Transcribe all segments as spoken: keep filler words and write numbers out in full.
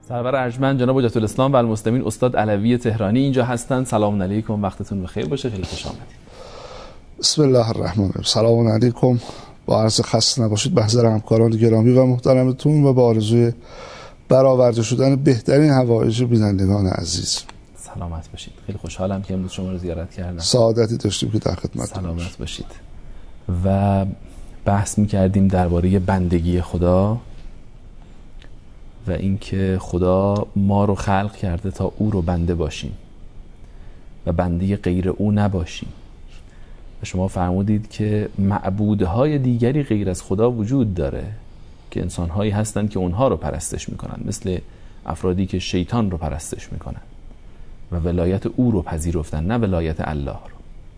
سرور ارجمند جناب حجت الاسلام و المسلمین استاد علوی تهرانی اینجا هستن. سلام علیکم، وقتتون بخیر باشه، خیلی خوش آمدید. بسم الله الرحمن الرحیم. سلام علیکم، با عرض خسته نباشید محضر همکاران گرامی و محترمتون و با آرزوی برآورده شدن بهترین حوایج بینندگان عزیز. سلامت باشید. خیلی خوشحالم که امروز شما رو زیارت کردم. سعادتی داشتیم که در خدمتتون. سلامت باشید. و بحث می‌کردیم درباره بندگی خدا و اینکه خدا ما رو خلق کرده تا او رو بنده باشیم و بنده غیر او نباشیم. و شما فرمودید که معبودهای دیگری غیر از خدا وجود داره که انسان‌هایی هستند که اونها رو پرستش میکنن، مثل افرادی که شیطان رو پرستش میکنن و ولایت او رو پذیرفتن، نه ولایت الله رو.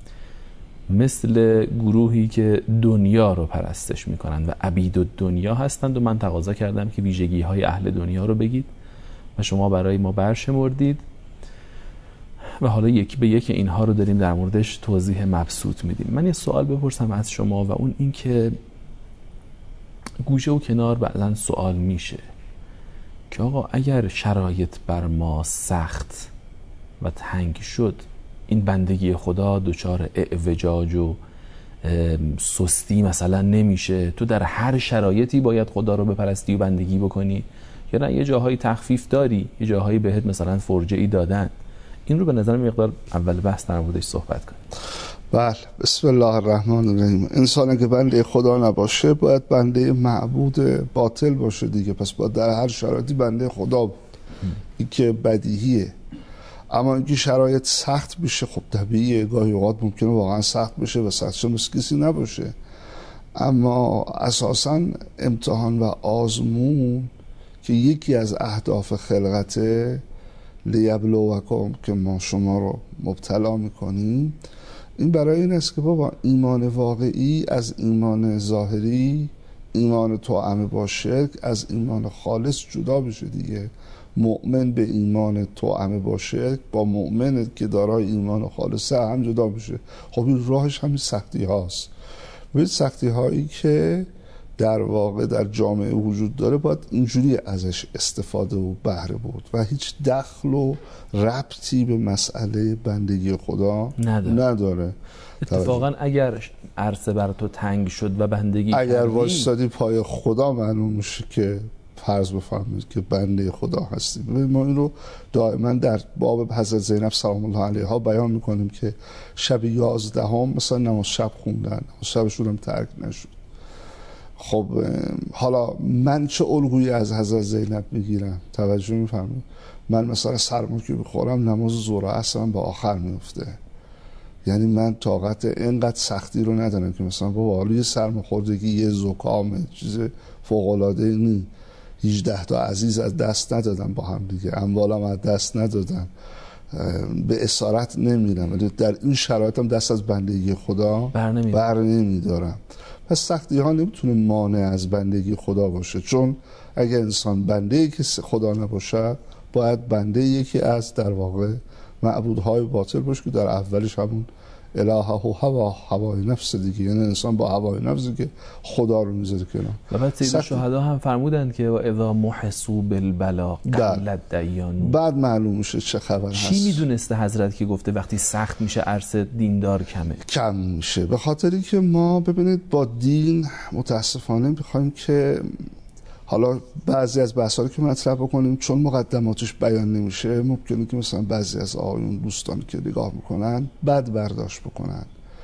مثل گروهی که دنیا رو پرستش میکنن و عبید الدنیا هستند و من تقاضا کردم که ویژگی های اهل دنیا رو بگید و شما برای ما برشمردید و حالا یکی به یک اینها رو داریم در موردش توضیح مبسوط میدیم. من یه سوال بپرسم از شما و اون این که گوشه و کنار بعدن سوال میشه که آقا اگر شرایط بر ما سخت و تنگ شد، این بندگی خدا دچار اعوجاج و سستی مثلا نمیشه؟ تو در هر شرایطی باید خدا رو بپرستی و بندگی بکنی یا نه یه جاهایی تخفیف داری، یه جاهایی بهت مثلا فرجه‌ای دادن؟ این رو به نظر مقدار اول بحث در موردش صحبت کنیم. بله، بسم الله الرحمن الرحیم. انسان که بنده خدا نباشه باید بنده معبود باطل باشه دیگه، پس باید در هر شرایطی بنده خدا بود. این که بدیهیه. اما اینکه شرایط سخت بشه خب طبیعیه، گاهی اوقات ممکنه واقعا سخت بشه و سختشون مثل کسی نباشه، اما اساساً امتحان و آزمون که یکی از اهداف خلقته لیبلوکم که ما شما رو مبتلا میکنیم، این برای این است که بابا ایمان واقعی از ایمان ظاهری، ایمان توأم با شرک از ایمان خالص جدا بشه دیگه. مؤمن به ایمان توأم با شرک با مؤمن که دارای ایمان خالصه هم جدا بشه. خب این راهش همین سختی هاست. و این سختی هایی که در واقع در جامعه وجود داره باید اینجوری ازش استفاده و بهره برد و هیچ دخل و ربطی به مسئله بندگی خدا نداره, نداره. اتفاقا اگر عرصه بر تو تنگ شد و بندگی اگر واسطادی پای خدا معلوم میشه که فرض بفرمایید که بنده خدا هستیم. ما این رو دائما در باب حضرت زینب سلام الله علیها بیان میکنیم که شب یازدهم مثلا نماز شب خوندن، نماز شبشون هم ترک نشد. خب حالا من چه الگویی از حضرت زینب میگیرم؟ توجه میفرمایید؟ من مثلا سرما که بخورم نماز ظهر و عصر به آخر میفته. یعنی من طاقت اینقدر سختی رو ندارم که مثلا بابا حالا یه سرماخوردگی، یه زکام، چیز فوق العاده نی. هجده تا عزیز از دست ندادم با هم دیگه، اموالم از دست ندادم، به اسارت نمیرم، ولی در این شرایط هم دست از بندگی خدا بر نمیدارم. پس سختی ها نمیتونه مانع از بندگی خدا باشه، چون اگر انسان بنده که خدا نباشد باید بنده یکی از در واقع معبودهای باطل باشه که در اولش همون الهه و هوا هوای نفس دیگه، یعنی انسان با هوای نفسی که خدا رو میذاره کنار. و بعد سید شهدا هم فرمودند که اذا محسوا بالبلا قلت دیانو. بعد معلوم میشه چه خبر هست. چی میدونسته حضرت که گفته وقتی سخت میشه عرصه دیندار کمه کم میشه؟ به خاطری که ما ببینید با دین متاسفانه میخوایم که حالا بعضی از بحث‌ها که مطرح بکنیم چون مقدماتش بیان نمیشه، ممکنه که مثلا بعضی از آقایون دوستان که نگاه میکنن بد برداشت بکنن.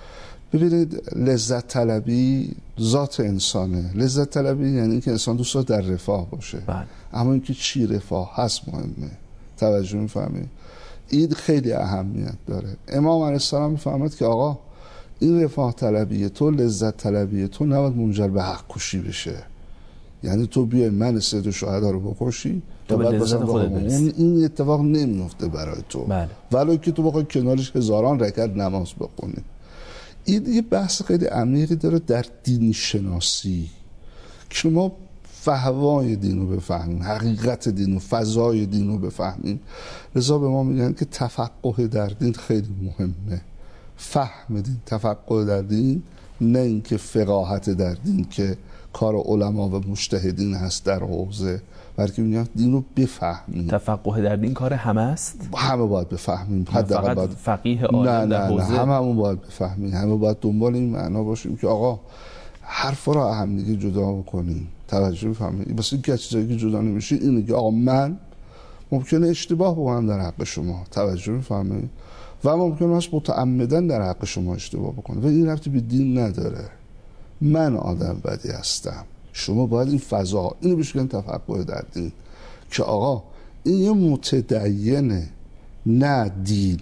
ببینید لذت طلبی ذات انسانه. لذت طلبی یعنی که انسان دوست داره در رفاه باشه. بله. اما اینکه چی رفاه هست مهمه. توجه میفهمید؟ این خیلی اهمیت داره. امام علیه السلام میفهمد که آقا این رفاه طلبی تو، لذت طلبی تو نباید منجر به حق کشی بشه. یعنی تو بیای من سید شهدا رو بکشی تو به لذت خودت برسی. این اتفاق نمیفته برای تو. بله. ولو که تو بخوای کنارش هزاران رکعت نماز بخونی. این یه بحث خیلی عمیقی داره در دین شناسی که ما فهوای دین رو بفهمیم، حقیقت دین و فضای دین رو بفهمیم. لذا به ما میگن که تفقه در دین خیلی مهمه. فهم دین، تفقه در دین، نه اینکه فقاهت در دین که کار علما و مجتهدین هست در حوزه و بلکه میگم دین رو بفهمیم. تفقه در دین کار همه است؟ همه باید بفهمیم. فقط باید... فقیه عالم نه در نه حوزه؟ نه همه همون باید بفهمیم. همه باید دنبال این معنا باشیم که آقا حرفا رو هم دیگه جدا بکنیم، توجه بفهمیم. واسه اینکه چیزایی که جدا نمیشه اینه که آقا من ممکنه اشتباه بکنم در حق شما، توجه بفهمید، و ممکنه است متعمداً در حق شما اشتباه بکنه و این ربطی به دین نداره. من آدم بدی هستم، شما باید این فضا اینو بهش میگن تفقه در دین، که آقا این یه متدینه، نه دین.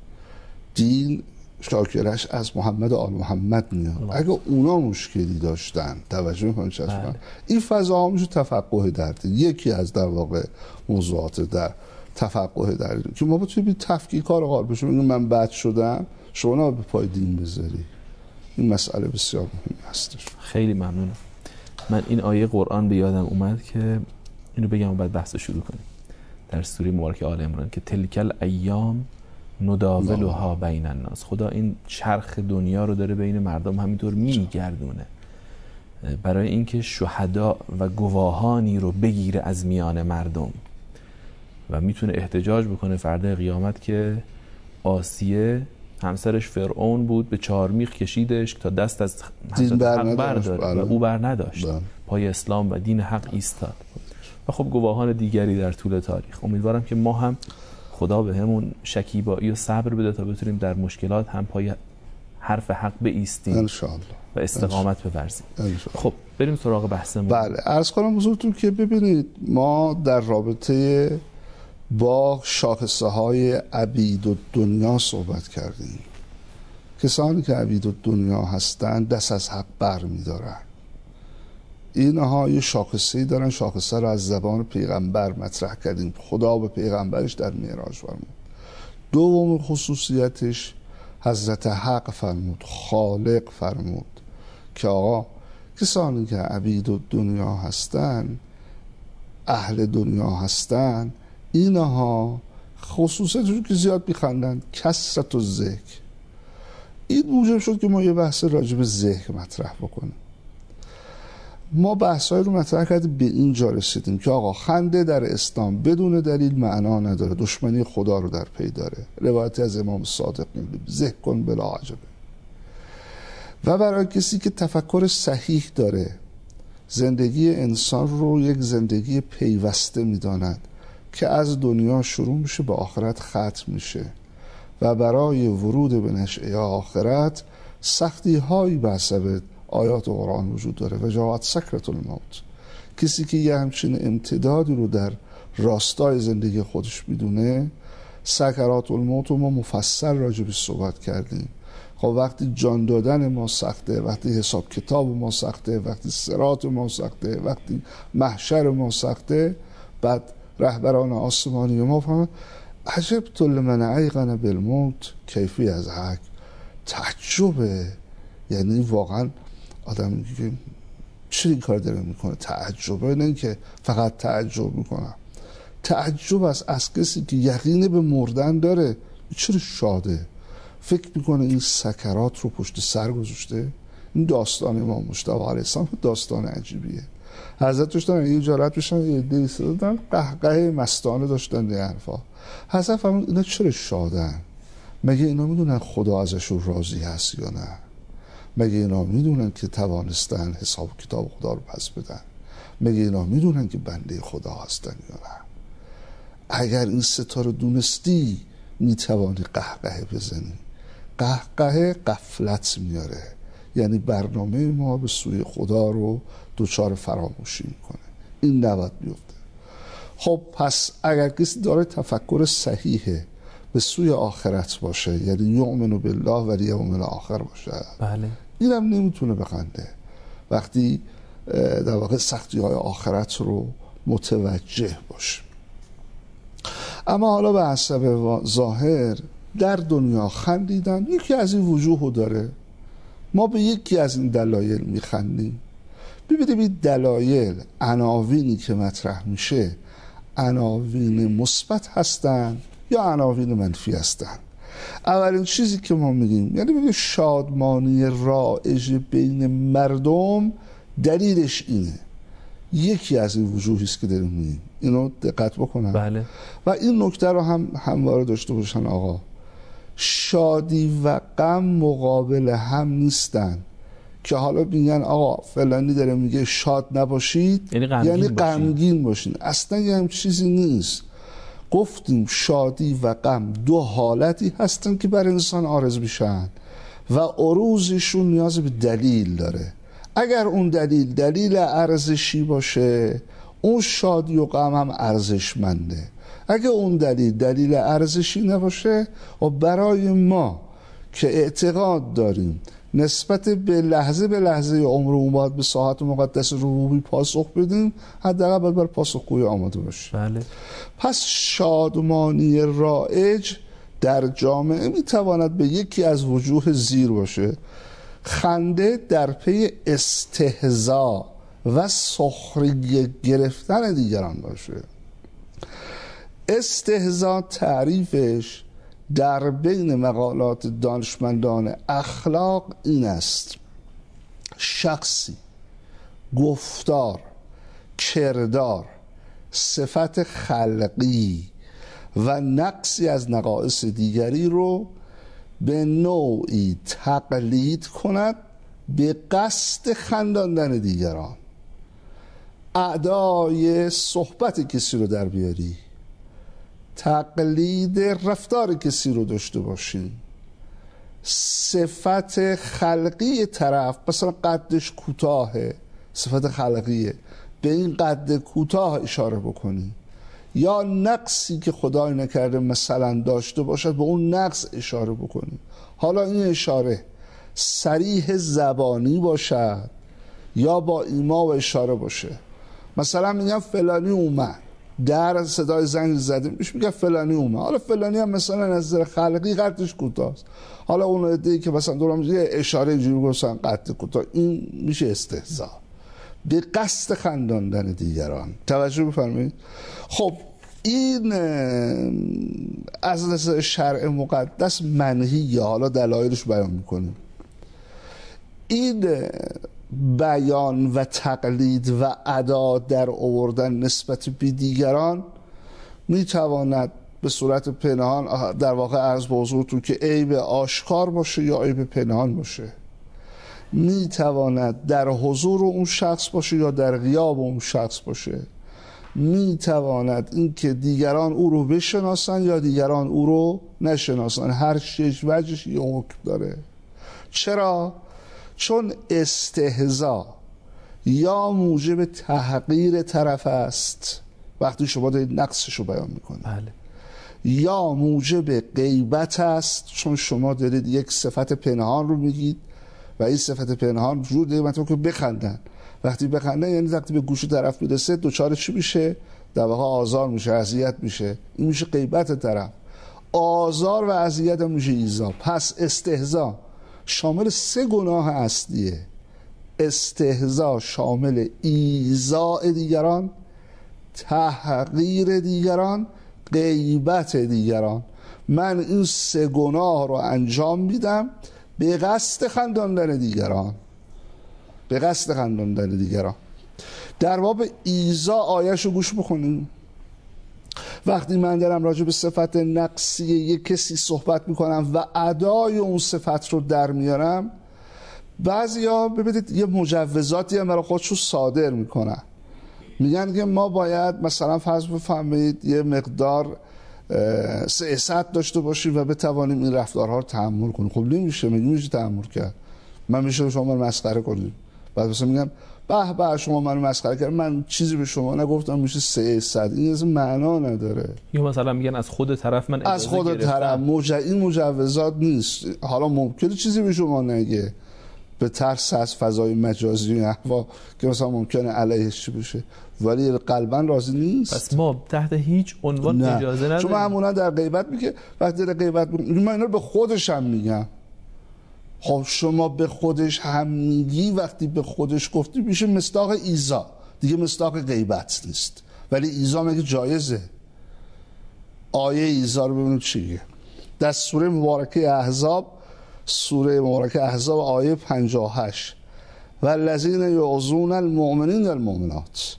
دین شاکرش از محمد آل محمد میاد. اگه اونا مشکلی داشتن، توجه میکنید چشمان، این فضا میشه تفقه در دین. یکی از در واقع موضوعات در تفقه در دین که ما بتونیم تفکیک کار قار بشیم. من بد شدم، شما نه به پای دین بذاری. این مسئله بسیار مهمی هستش. خیلی ممنونم. من این آیه قرآن به یادم اومد که اینو بگم و بعد بحث شروع کنیم. در سوره مبارکه آل عمران که تلکل ایام نداولها بین الناس. خدا این چرخ دنیا رو داره بین مردم همینطور میگردونه برای اینکه شهدا و گواهانی رو بگیره از میان مردم و میتونه احتجاج بکنه فردا قیامت که آسیه همسرش فرعون بود، به چارمیخ کشیدش تا دست از حضرت حق برداره و او بر نداشت، پای اسلام و دین حق ایستاد. و خب گواهان دیگری در طول تاریخ. امیدوارم که ما هم خدا به همون شکیبایی و صبر بده تا بتونیم در مشکلات هم پای حرف حق بایستیم انشاءالله و استقامت بورزیم. خب بریم سراغ بحثمون. بله، عرض کنم حضورتون که ببینید ما در رابطه با شاخصه های عبید و دنیا صحبت کردیم. کسانی که عبید و دنیا هستند دست از حق بر می دارن. اینها یه شاخصه‌ای دارن. شاخصه رو از زبان پیغمبر مطرح کردیم. خدا به پیغمبرش در معراج فرمود. دوم خصوصیتش حضرت حق فرمود، خالق فرمود که آقا کسانی که عبید و دنیا هستن، اهل دنیا هستن، اینها خصوصیتشون که زیاد میخندن، کثرت و ذکر. این موجب شد که ما یه بحث راجع به ذکر مطرح بکنیم. ما بحث‌های رو مطرح کردیم، به اینجا رسیدیم که آقا خنده در اسلام بدون دلیل معنا نداره، دشمنی خدا رو در پی داره. روایتی از امام صادق میگه ذکر کن بلا عجبه. و برای کسی که تفکر صحیح داره، زندگی انسان رو یک زندگی پیوسته میداند که از دنیا شروع میشه به آخرت ختم میشه و برای ورود به نشأه آخرت سختی هایی به حسب آیات قرآن وجود داره. و جاءت سکرة الموت. کسی که یه همچین امتدادی رو در راستای زندگی خودش میدونه، سکرات الموت رو ما مفصل راجبش صحبت کردیم. خب وقتی جان دادن ما سخته، وقتی حساب کتاب ما سخته، وقتی صراط ما سخته، وقتی محشر ما سخته، بعد رهبران آسمانی ما فهمن عجبت لمن ایقن بالموت کیفی از حق. تعجبه، یعنی واقعا آدم میگه که چرا این کار داره میکنه؟ تعجبه، نه اینکه فقط تعجب میکنم، تعجب است از کسی که یقین به مردن داره. چرا شاده؟ فکر میکنه این سکرات رو پشت سر گذاشته. این داستان امام مجتبی علیه السلام داستان عجیبیه. حضرت داشتن این جارت بشن یه عده ایستادن قهقه مستانه داشتن این حرفا. حضرت فرمود اینا چرا شادن؟ مگه اینا میدونن خدا ازشون راضی هست یا نه؟ مگه اینا میدونن که توانستن حساب کتاب خدا رو پس بدن؟ مگه اینا میدونن که بنده خدا هستن یا نه؟ اگر این ستا رو دونستی میتوانی قهقه بزنی. قهقه غفلت میاره، یعنی برنامه ما به سوی خدا رو دوچار فراموشی میکنه. این نباید بیفته. خب پس اگر کسی داره تفکر صحیحه به سوی آخرت باشه، یعنی یؤمن بالله و الیوم الاخر باشه، بله، اینم نمیتونه بخنده وقتی در واقع سختی های آخرت رو متوجه باشه. اما حالا به حسب ظاهر در دنیا خندیدن یکی از این وجوه داره. ما به یکی از این دلایل میخندیم. ببینید این دلایل، عناوینی که مطرح میشه، عناوین مثبت هستن یا عناوین منفی هستن. اولین چیزی که ما میگیم، یعنی میگه شادمانی رایج بین مردم، دلیلش اینه یکی از این وجوهی است که داریم می‌بینیم. اینو دقت بکنن. بله. و این نکته رو هم همواره داشته باشن آقا، شادی و غم مقابل هم نیستن که حالا میگن آقا فلانی داره میگه شاد نباشید یعنی غمگین یعنی باشین. غمگین باشین. اصلا یه هم چیزی نیست. گفتیم شادی و غم دو حالتی هستن که بر انسان عارض میشن و عروضشون نیاز به دلیل داره. اگر اون دلیل دلیل ارزشی باشه، اون شادی و غم هم ارزشمنده. اگه اون دلیل دلیل ارزشی نباشه، و برای ما که اعتقاد داریم نسبت به لحظه به لحظه عمرمون باید به ساعت مقدس ربوبی پاسخ بدیم، حداقل باید بر پاسخگویی آماده باشیم. بله. پس شادمانی رایج در جامعه میتواند به یکی از وجوه زیر باشه. خنده در پی استهزا و سخریه گرفتن دیگران باشه. استهزا تعریفش در بین مقالات دانشمندان اخلاق این است: شخصی گفتار، کردار، صفت خلقی و نقصی از نقائص دیگری رو به نوعی تقلید کند به قصد خنداندن دیگران. اعدای صحبت کسی رو در بیاری، تقلید رفتار کسی رو داشته باشین، صفت خلقی طرف، مثلا قدش کوتاهه، صفت خلقیه، به این قد کوتاه اشاره بکنی، یا نقصی که خدای نکرده مثلا داشته باشد به اون نقص اشاره بکنی. حالا این اشاره صریح زبانی باشد یا با ایما و اشاره باشه. مثلا میگم فلانی اومد، در صدای زنگ زده میشه، میگه فلانی اومد. حالا فلانی هم مثلا از نظر خلقی قدش کوتاست، حالا اون عده‌ای که مثلا دورم یه اشاره اینجوری گفتن قد کوتاه، این میشه استهزا به قصد خنداندن دیگران. توجه بفرمایید. خب این از نظر شرع مقدس منهیه، حالا دلایلش بیان میکنیم. این بیان و تقلید و ادا در آوردن نسبت به دیگران میتواند به صورت پنهان، در واقع عرض به حضورتون که عیب آشکار باشه یا عیب پنهان باشه، میتواند در حضور اون شخص باشه یا در غیاب اون شخص باشه، میتواند این که دیگران او رو بشناسن یا دیگران او رو نشناسن. هر شش وجهش یه حکم داره. چرا؟ چون استهزا یا موجب تحقیر طرف است وقتی شما دارید نقصش رو بیان میکنید، بله. یا موجب غیبت است چون شما دارید یک صفت پنهان رو میگید و این صفت پنهان جور دیگه مثلا که بخندن. وقتی بخندن یعنی وقتی به گوش طرف میرسه دوچار چی میشه؟ در واقع آزار میشه، اذیت میشه. این میشه غیبت طرف. آزار و اذیت هم میشه ایذا. پس استهزا شامل سه گناه اصلیه. استهزا شامل ایذاء دیگران، تحقیر دیگران، غیبت دیگران. من این سه گناه رو انجام میدم به قصد خنداندن دیگران، به قصد خنداندن دیگران. در باب ایذا آیه‌شو رو گوش بکنیم. وقتی من دارم راجع به صفت نقصی یک کسی صحبت میکنم و ادای اون صفت رو در میارم، بعضیا ببینید یه مجوزاتی هم برای خودشو صادر میکنن، میگن که ما باید مثلا فرض بفهمید یه مقدار سیاست داشته باشیم و بتوانیم این رفتارها رو تحمل کنیم. خب نمیشه، میشه تحمل کرد؟ من میشه شما من مسخره کنید، بعد مثلا میگم به به شما منو مسخره کردید، من چیزی به شما نگفتم، میشه سیاست. این اصلا معنا نداره. یا مثلا میگن از خود طرف من از خود طرف مج... این مجوزات نیست. حالا ممکنه چیزی به شما نگه به ترس از فضای مجازی احوا که مثلا ممکنه علیهش چی بشه، ولی قلبا راضی نیست. پس ما تحت هیچ عنوان نه. اجازه نداریم. چون معمولا در غیبت میگه وقتی در غیبت میگه من اینا رو به خودش هم میگم. خب شما به خودش هم میگی، وقتی به خودش گفتی میشه مصداق ایذا، دیگه مصداق غیبت نیست. ولی ایذا مگه جایزه؟ آیه ایذا رو ببینید چیه در سوره مبارکه احزاب، سوره مبارکه احزاب آیه پنجاه و هشت: والذین یعظون المؤمنین والمؤمنات.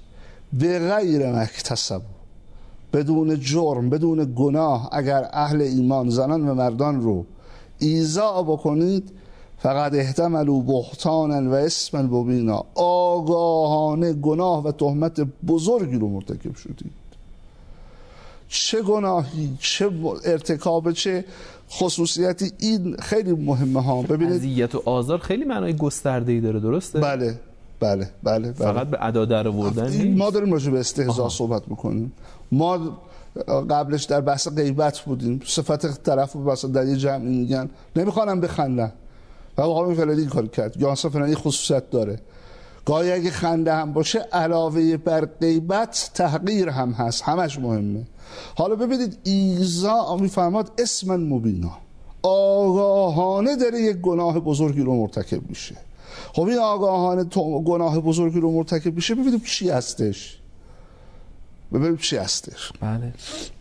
به غیر مکتسب، بدون جرم، بدون گناه اگر اهل ایمان زنان و مردان رو ایذا بکنید، فقط احتملوا بهتانا و اسما مبینا، آگاهانه گناه و تهمت بزرگی رو مرتکب شدید. چه گناهی، چه ارتکاب، چه خصوصیتی، این خیلی مهمه ها. ببینید اذیت و آزار خیلی معنای گسترده‌ای داره، درسته؟ بله بله بله, بله. فقط به ادا در آوردن نیست. ما داریم راجع به استهزاء صحبت میکنیم. ما قبلش در بحث غیبت بودیم. صفت طرف مثلا در یه جمعی میگن نمیخوانم بخندن و آقا فلانی این کار کرد یا اصلا فلانی خصوصیت داره. گاهی اگه خنده هم باشه علاوه بر غیبت تحقیر هم هست، همش مهمه. حالا ببینید ایذا میفرماد اسما مبینا، آگاهانه داره یک گناه بزرگی رو مرتکب میشه. خب این آگاهانه گناه بزرگی رو مرتکب میشه، ببینید چی هستش، ببینید چی هستش. بله.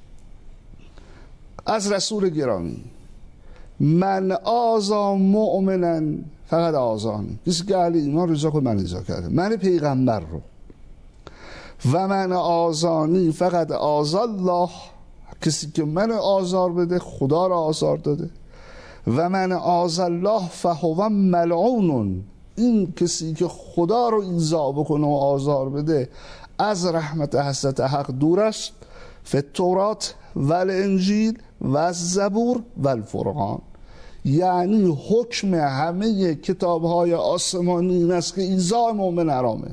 از رسول گرامی: من آذا مؤمنا فقط آذانی، کسی که اهل ایمان رضا کنه من رضا کرده، من پیغمبر رو، و من آذانی فقط آذا الله، کسی که من آزار بده خدا را آزار داده، و من آذا الله فهو ملعون، این کسی که خدا رو ایذا بکنه و آزار بده از رحمت حضرت حق دور است. فی التورات و الانجیل و الزبور و الفرقان، یعنی حکم همه کتاب‌های آسمانی این است که ایذاء مؤمن حرامه.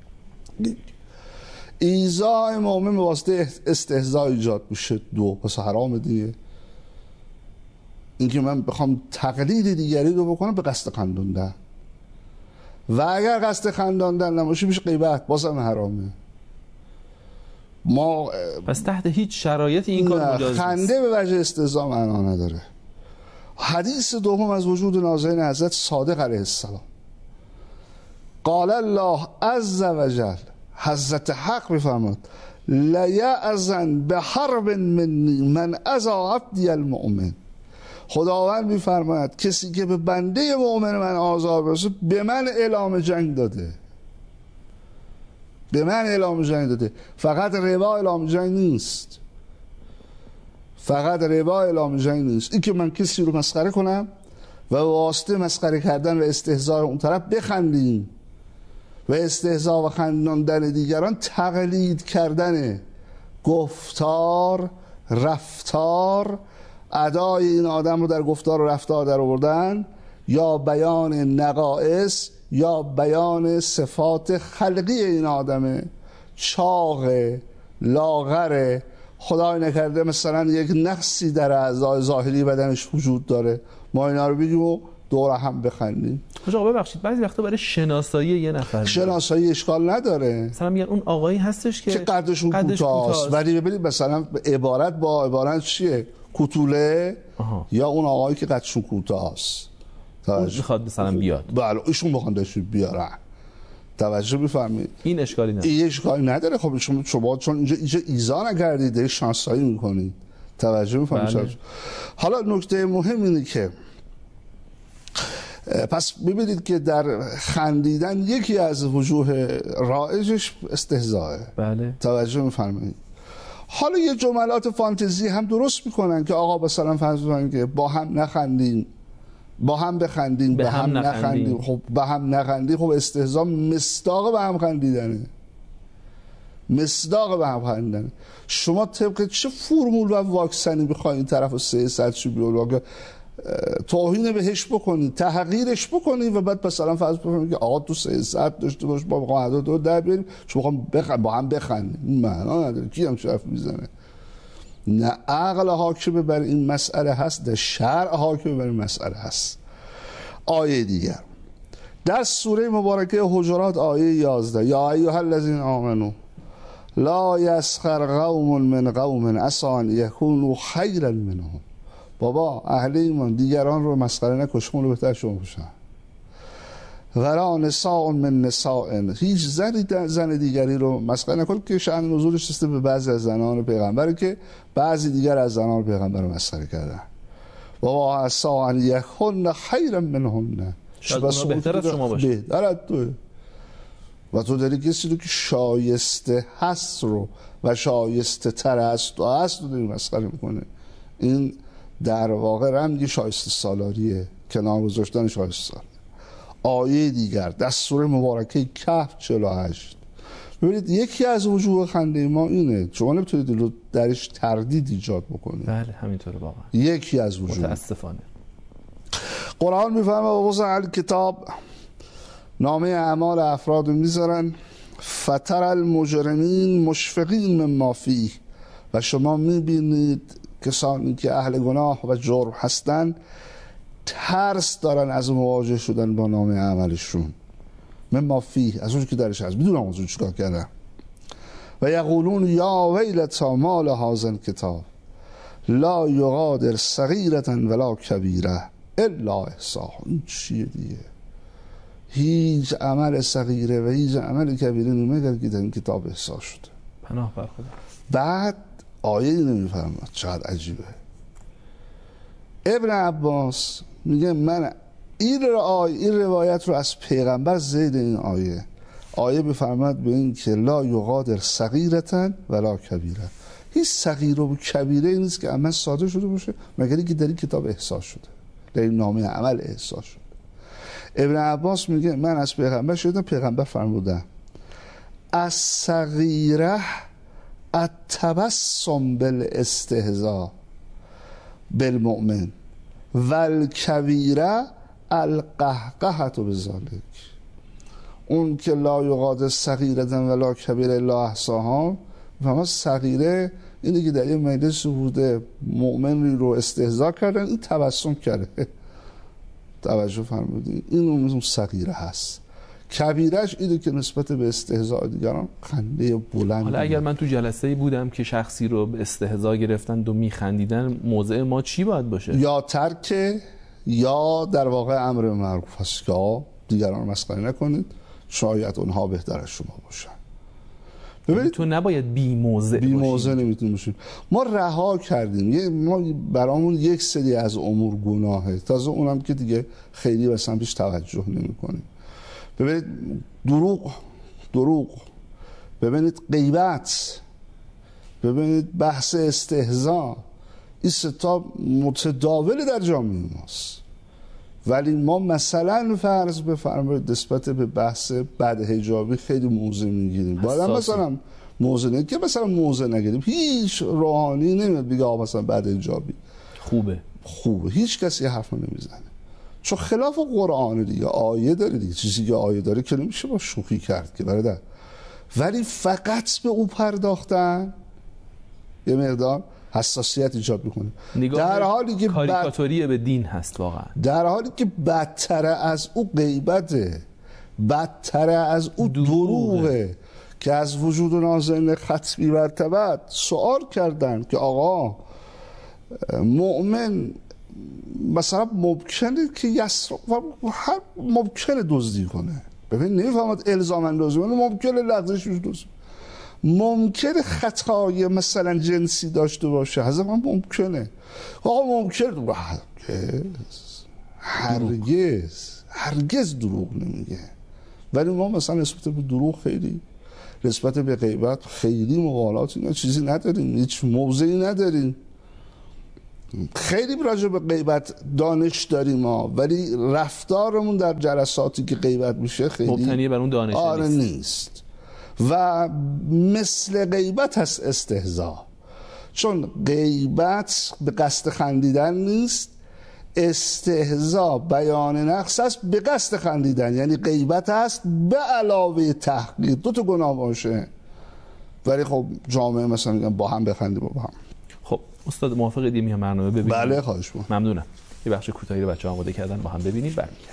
ایذاء مؤمن به واسطه استهزاء ایجاد میشه، دو پس حرام دیگه. اینکه من بخوام تقلید دیگری رو بکنم به قصد خندوندن، و اگر قصد خنداندن نباشه میشه غیبت، بازم حرامه. ما پس تحت هیچ شرایطی این کار مجاز نیست. خنده به وجه استهزاء معنا نداره. حدیث دوم از وجود نازنین حضرت صادق علیه السلام: قال الله عز وجل، حضرت حق میفرماد: لیأذن به حرب منی من اذی عبدی المؤمن، خداوند میفرماید کسی که به بنده مؤمن من آزار برسه به من اعلام جنگ داده، به من اعلام جنگ داده. فقط ربا اعلام جنگ نیست، فقط ربا اعلام جنگ نیست، این که من کسی رو مسخره کنم و واسطه مسخره کردن و استهزاء اون طرف بخندیم و استهزاء و خنداندن دیگران تقلید کردن گفتار، رفتار، ادای این آدم رو در گفتار و رفتار در آوردن، یا بیان نقائص یا بیان صفات خلقی این آدمه، چاق، لاغر، خدای نکرده مثلا یک نقصی در اعضای ظاهری بدنش وجود داره، ما اینا رو بگیم و دور هم بخندیم. آقا ببخشید بعضی وقتا برای شناسایی یه نفر شناسایی اشکال نداره، مثلا میگن اون آقایی هستش که, که قدشون کوتاست، ولی ببینید مثلا عبارت با عبارت چیه، کوتوله آها. یا اون آقایی که قدشون کوتاست میخواد مثلا بیاد، بله ایشون بخوان داشتون بیارن، توجه بفرمایید، این اشکالی نداره، این اشکالی نداره. خب شما شما چون اینجا اینجا ایذا نکردید شناسایی میکنید، توجه میفرمایید. بله. حالا نکته مهم اینه که پس ببینید که در خندیدن یکی از وجوه رایجش استهزاء، بله توجه میفرمایید. حالا یه جملات فانتزی هم درست میکنن که آقا مثلا فرض کنید که با هم نخندیم، با هم بخندیم، به هم, هم نخندیم. نخندیم خب به هم نخندیم، خب استهزاء مصداق به هم خندیدنه، مصداق به هم خندیدنه. شما طبق چه فرمول و واکسنی بخواید این طرف سه صد شو بیولوژی توهین بهش بکنید، تحقیرش بکنید و بعد مثلا فرض بکنید که آقا تو سه صد داشته باش با قاعده دو در بیاریم چون بخوام بخند با هم بخندیم، این معنا نداره. کی هم حرف میزنه؟ نه عقل حاکم بر این مسئله هست، نه شرع حاکم بر این مسئله هست. آیه دیگر در سوره مبارکه حجرات آیه یازده: یا ایها الذین آمنو لا یسخر قوم من قوم عسى ان یکونوا خیرا منهم. بابا اهل ایمان دیگران رو مسخره نکش، خون رو بهتر شما بشن. ولا نساء من نساء، هیچ زنی زن دیگری رو مسخره نکن که شأن نزولش است به بعضی از زنان پیغمبر که بعضی دیگر از زنان پیغمبر رو مسخره کردن. بابا عسى ان یکون خیرا منهن، شاید اونا بهتر از شما باشه. بهتر از تو. و تو داری کسی رو که شایسته هست رو و شایسته تر است و هست رو داری مسخره میکنه. این در واقع رمز شایسته سالاریه، کنار گذاشتن شایسته سالاری. آیه دیگر دستور مبارکه کهف چهل و هشت. ببینید یکی از وجوه خنده ما اینه، شما نمیتونید رو درش تردید ایجاد بکنید. بله همینطوره واقعا. یکی از وجوه متاسفانه قرآن میفهمه و وضع الکتاب، نامه اعمال افراد میذارن، فتر المجرمین مشفقین مما فیه، و شما میبینید کسانی که اهل گناه و جرم هستن ترس دارن از مواجه شدن با نامه عملشون، مما فیه، از اون که درش هست، بدونم از اون چیکار کردن. و یقولون یا ویلتا ما لهذا الکتاب لا یغادر صغیرة ولا کبیره الا احصاها. این چیه دیگه؟ هیچ عمل صغیره و هیچ عمل کبیره نمیگر که در این کتاب احصا شده. پناه بر خدا. بعد آیه نمیفهمد، چقدر عجیبه. ابن عباس میگه من این آیه این روایت رو از پیغمبر زید این آیه آیه بفرماد به این که لا یغادر صغیرة ولا کبیره، هیچ صغیره و کبیره نیست که عمل ساده شده باشه مگر اینکه در این کتاب احصا شده، در این نامه عمل احصا شده. ابن عباس میگه من از پیغمبر شدم، پیغمبر فرمودن از صغیره التبسم بالاستهزاء بالمؤمن والکبیره القهقهة بذلک. اون که لا یغادر صغیرة ولا کبیره الا احصاها، فهمت صغیره اینه که در یه مجلس بوده مؤمن رو استهزا کردن، این تبسم کرده. توجه فرمودین؟ این اون صغیره هست. کبیرش اینه که نسبت به استهزاء دیگران خنده بلند. حالا اگر من تو جلسه‌ای بودم که شخصی رو به استهزا گرفتن و میخندیدن، موضع ما چی باید باشه؟ یا ترک یا در واقع امر معروف است که دیگران مسخره نکنید، شاید اونها بهتر از شما باشن. ببینید تو نباید بی موضع بی موضع نمیتونیم باشیم. ما رها کردیم، یه ما برامون یک سری از امور گناهه، تازه اونم که دیگه خیلی مثلا بیش توجه نمی‌کنیم. ببینید دروغ دروغ ببینید غیبت، ببینید بحث استهزاء، این ستا متداول در جامعه ماست، ولی ما مثلا فرض بفرمایید نسبت به بحث بدحجابی خیلی موضع میگیریم. باید مثلا موضع نگیریم که مثلا موضع نگیریم. هیچ روحانی نمیاد بگه آقا مثلا بدحجابی خوبه خوبه، هیچ کسی حرف نمیزنه، چون خلاف قرآن دیگه. آیه داره دیگه، چیزی که آیه داره که نمیشه با شوخی کرد که برادر. ولی فقط به او پرداختن یه مقدار حساسیت ایجاد میکنه، در حالی که کاریکاتوری به دین هست واقعا. در حالی که بدتر از او غیبته، بدتر از او دروغه که از وجود نازنین ختمی مرتبت سوال کردن که آقا مؤمن مثلا ممکنه که یسرق هر ممکنه دزدی کنه. ببین نمیفهمد الزاماً دزدی کنه، ممکنه لغزش دزدی، ممکنه خطای مثلا جنسی داشته باشه، هزار ممکنه. آقا ممکنه هرگز هرگز هرگز دروغ نمیگه. ولی ما مثلا نسبت به دروغ خیلی، نسبت به غیبت خیلی مقالاتی نه چیزی نداریم، هیچ موضعی نداریم. خیلی راجع به غیبت دانش داریم ما، ولی رفتارمون در جلساتی که غیبت میشه خیلی مبتنی بر اون دانش آره نیست. نیست و مثل غیبت هست استهزاء، چون غیبت به قصد خندیدن نیست، استهزاء بیان نقص است به قصد خندیدن، یعنی غیبت هست به علاوه تحقیر. دو تا گناه باشه، ولی خب جامعه مثلا میگن با هم بخندیم با هم. خب استاد موافقید یه میان برنامه ببینیم؟ بله خواهش می‌کنم. ممنونم. یه بخش کوتاهی رو بچه‌ها آماده کردن، با هم ببینیم برمیگردیم.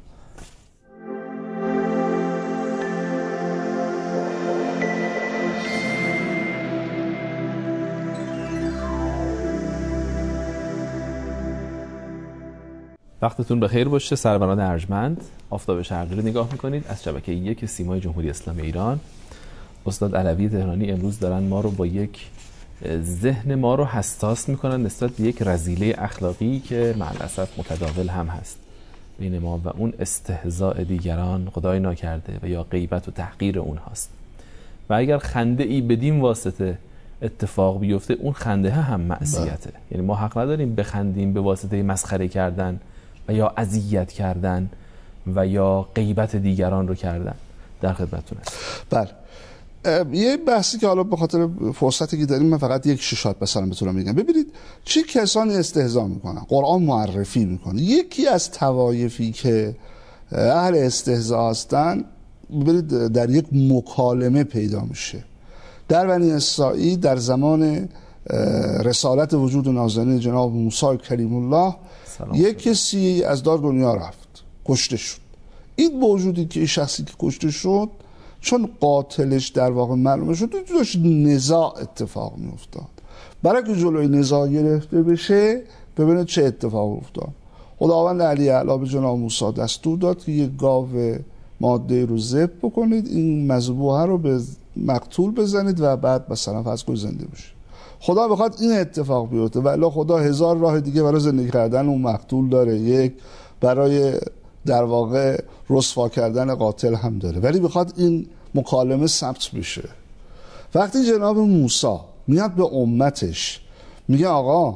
وقتتون بخیر باشه. سروران ارجمند، آفتاب شهرداری رو نگاه میکنید از شبکه یک سیمای جمهوری اسلامی ایران. استاد علوی تهرانی امروز دارن ما رو با یک ذهن ما رو حساس میکنن نسبت به یک رذیله اخلاقی که مع الاسف متداول هم هست. بین ما و اون استهزاء دیگران خدای ناکرده و یا غیبت و تحقیر اونهاست. و اگر خنده ای بدین واسطه اتفاق بیفته، اون خنده هم معصیته. یعنی ما حق نداریم بخندیم به واسطه مسخره کردن و یا اذیت کردن و یا غیبت دیگران رو کردن. در خدمتتون هست. بله. یه بحثی که حالا به خاطر فرصتی که داریم من فقط یک ششات مثلا بتونم بگم. ببینید چه کسانی استهزا میکنن. قرآن معرفی میکنه. یکی از طوایفی که اهل استهزا هستن، ببینید در یک مکالمه پیدا میشه. در بنی اسرائیل در زمان رسالت وجود نازنین جناب موسی کلیم الله، یک کسی از دار دنیا رفت، کشته شد. این موجودی که این شخصی که کشته شد، چون قاتلش در واقع معلوم شد، داشت نزاع اتفاق می افتاد. برای که جلوی نزاع گرفته بشه، ببینید چه اتفاق افتاد. خداوند علی اعلی به جناب موسی دستور داد که یک گاو ماده رو ذبح بکنید، این مذبوحه رو به مقتول بزنید و بعد مثلا فرض کنید زنده بشه. خدا بخواد این اتفاق بیفته، ولی خدا هزار راه دیگه برای زنده کردن اون مقتول داره. یک برای در واقع رسوا کردن قاتل هم داره، ولی بخواد این مکالمه ثبت بشه. وقتی جناب موسی میاد به امتش میگه آقا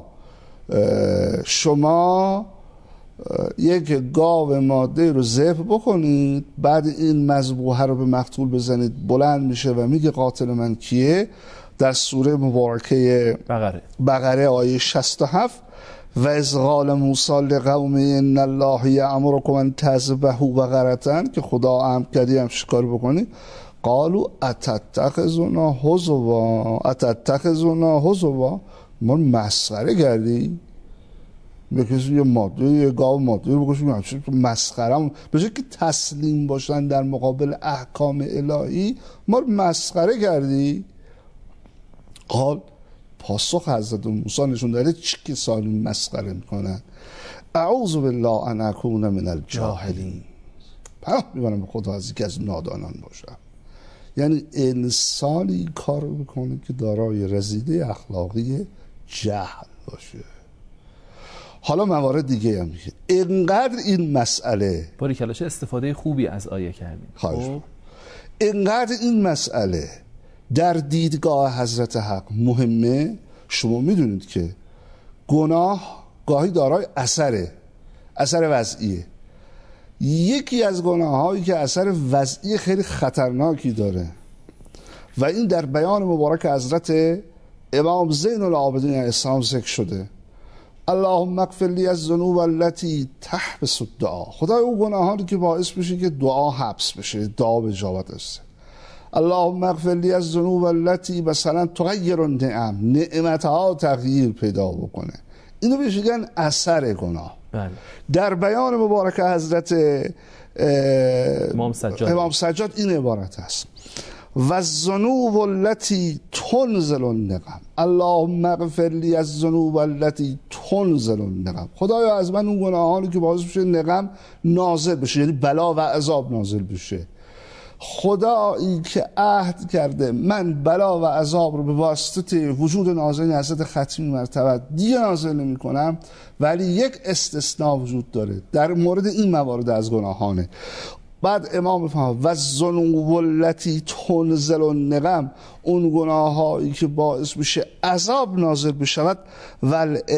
شما یک گاو ماده رو ذبح بکنید، بعد این مذبوحه رو به مقتول بزنید، بلند میشه و میگه قاتل من کیه؟ در سوره مبارکه بقره بقره آیه شصت و هفت، و از قال موسی لقومه ان الله یأمرکم ان تذبحوا بقرة، که خدا امر کردی هم شکار بکنی. قالوا اتتخذنا هزوا اتتخذنا هزوا، ما مسخره کردی؟ بکشی یه ماده یه گاو ماده رو بکشی مسخره، به جای که تسلیم باشن در مقابل احکام الهی، ما مسخره کردی؟ قال پاسخ حضرت موسی نشون داده چی کسانی مسخره میکنن. اعوذ بالله ان اکون من الجاهلین، پناه میبرم به خدا از یکی از نادانان باشم. یعنی انسانی کار میکنه که دارای رذیله اخلاقی جهل باشه. حالا موارد دیگه هم میگه. اینقدر این مسئله باری کلاش استفاده خوبی از آیه کردیم. خب اینقدر این مسئله در دیدگاه حضرت حق مهمه. شما میدونید که گناه گاهی دارای اثره، اثر وضعیه. یکی از گناه هایی که اثر وضعی خیلی خطرناکی داره و این در بیان مبارک حضرت امام زین العابدین علیه السلام ذکر شده. اللهم اغفر لی الذنوب التي تحبس الدعا، خدای اون گناهانی که باعث بشه که دعا حبس بشه، دعا به اجابت رسه. اللهم اغفر لی الذنوب التي مثلا تغیر النعم، نعمتها تغییر پیدا بکنه. اینو بهش میگن اثر گناه. بله. در بیان مبارک حضرت امام سجاد امام سجاد این عبارت است: و الذنوب التي تنزل النقم، اللهم اغفر لی الذنوب التي تنزل النقم، خدایا از من اون گناهانی که باعث بشه نقم نازل بشه، یعنی بلا و عذاب نازل بشه. خدایی که عهد کرده من بلا و عذاب رو به واسطه وجود نازنین حضرت ختمی مرتبه دیگه نازل نمی کنم، ولی یک استثناء وجود داره در مورد این موارد از گناهانه. بعد امام میفهمه و الذنوب التي تنزل النقم، اون گناهایی که باعث میشه عذاب نازل بشود، و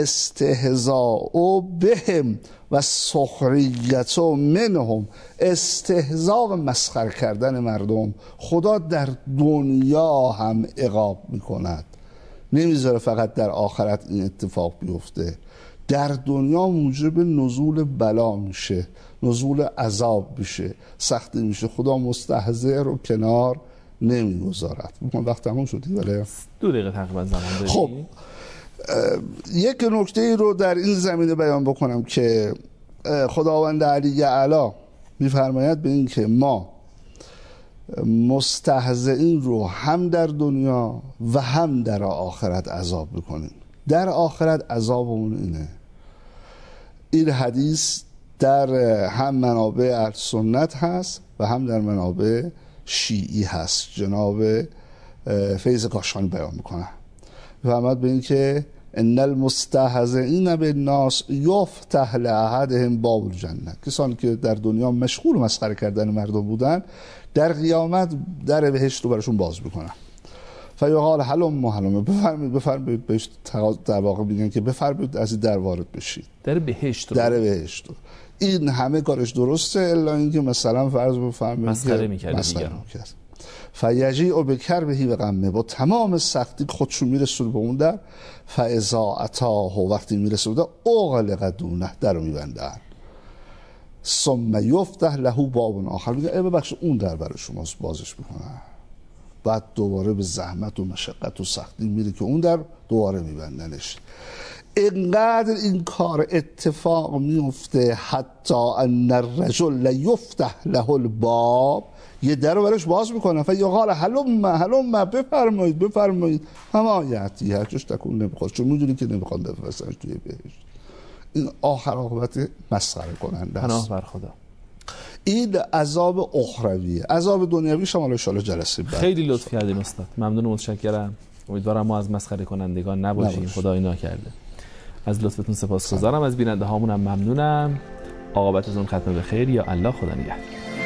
الاستهزاء بهم و سخریت منهم، استهزاء و مسخره کردن مردم. خدا در دنیا هم عقاب میکند، نمیذاره فقط در آخرت این اتفاق بیفته. در دنیا موجب نزول بلا میشه، نزول عذاب میشه، سختی میشه. خدا مستهزئ رو کنار نمیگذارد. وقت تموم شدی؟ ولی دو دقیقه تقریبا زمان داریم. خب یک نکته ای رو در این زمینه بیان بکنم که خداوند علی اعلی میفرماید به این که ما مستهزئین رو هم در دنیا و هم در آخرت عذاب بکنیم. در آخرت عذابمون اینه. این حدیث در هم منابع اهل سنت هست و هم در منابع شیعی هست. جناب فیض کاشانی بیان میکنه، فرمود به این که ان المستهزئین بالناس یفتح لاحدهم باب الجنه. کسانی که در دنیا مشغول مسخره کردن مردم بودن، در قیامت در بهشت رو براشون باز میکنن. فیقال هلم هلم، بفرمایید بفرمایید بهش، در واقع میگن که بفرمایید از این در وارد بشید. در بهشت رو در بهشت رو. این همه کارش درسته الا اینکه مثلا فرض بفرمایید مسخره میکرد دیگران. فیجیء بکربه و غمه، با تمام سختی خودشو میرسونه به اون در. فاذا اتاه، وقتی میرسه در اغلق دونه، در رو میبندن. ثم یفتح له باب آخر، میگه ای ببخش اون در برای شما بازش میکنن. بعد دوباره به زحمت و مشقت و سختی میره که اون در دوباره میبندنش. اینقدر این کار اتفاق میفته حتی ان الرجل یفتح له الباب، یه در رو برش باز میکنن. فیقال هلم هلم، بفرمایید بفرمایید. اما یعطی هرچش تکون نمیخواد، چون میدونی که نمیخواد بفرستنش توی بهشت. این آخر عاقبت مسخره کننده است. پناه بر خدا. این عذاب اخرویه. عذاب دنیوی شما ان شاء الله جلسه بعد. خیلی لطف کردین استاد، ممنون و متشکرم. امیدوارم ما از مسخره کنندگان نباشیم، نباش. خدای ناکرده. از لطفتون سپاسگزارم. از بیننده هامونم ممنونم. عاقبتتون ختم به خیر. یا الله، خدا نگهدار.